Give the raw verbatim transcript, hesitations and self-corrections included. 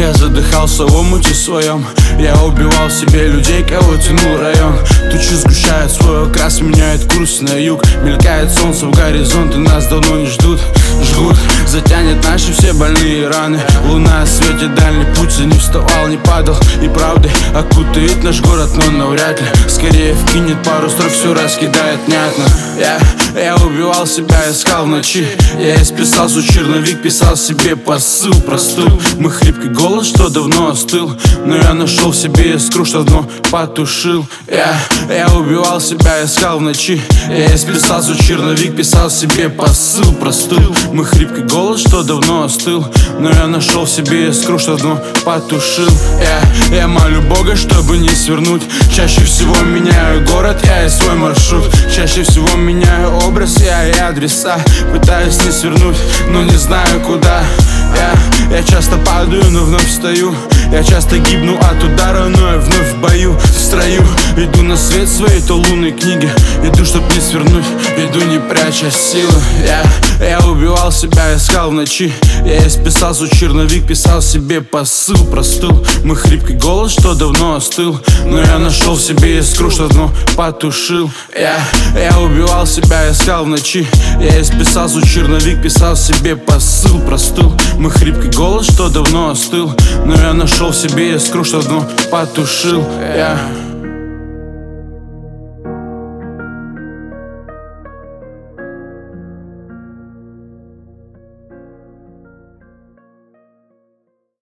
Я задыхался в омуте своем, я убивал себе людей, кого тянул район. Тучи сгущают свой окрас, меняет курс на юг. Мелькает солнце в горизонт, и нас давно не ждут. Жгут, затянет наши все больные раны. Луна осветит дальний путь, за не вставал, не падал. И правдой окутает наш город, но навряд ли. Скорее вкинет пару строк, все раскидает внятно. Я, я убивал себя, искал в ночи. Я исписал свой черновик, писал себе посыл простыл. Мы хрипкий голос, что давно остыл, но я нашел в себе искру, что давно потушил. Я, я убивал себя, искал в ночи. Я исписал свой черновик, писал себе посыл простыл. Мы хрипкий голос, что давно остыл, но я нашел в себе искру, что давно потушил. Я, я молю Бога, чтобы не свернуть. Чаще всего меняю город, я и свой маршрут. Чаще всего меняю образ, я и адреса. Пытаюсь не свернуть, но не знаю куда. Я, я часто падаю, но вновь встаю. Я часто гибну от удара, но я вновь в бою. В строю, иду на свет своей то лунной книги. Иду, чтоб не свернуть, иду не пряча силы. Я, я убивал себя, искал в ночи. Я исписал свой черновик, писал себе посыл простыл. Мы хрипкий голос, что давно остыл, но я нашел в себе искру, что давно потушил. Я, я убивал себя, искал в ночи. Я исписал свой черновик, писал себе посыл простыл. Мы хрипкий голос, что давно остыл, но я нашел в себе искру, что давно потушил. Я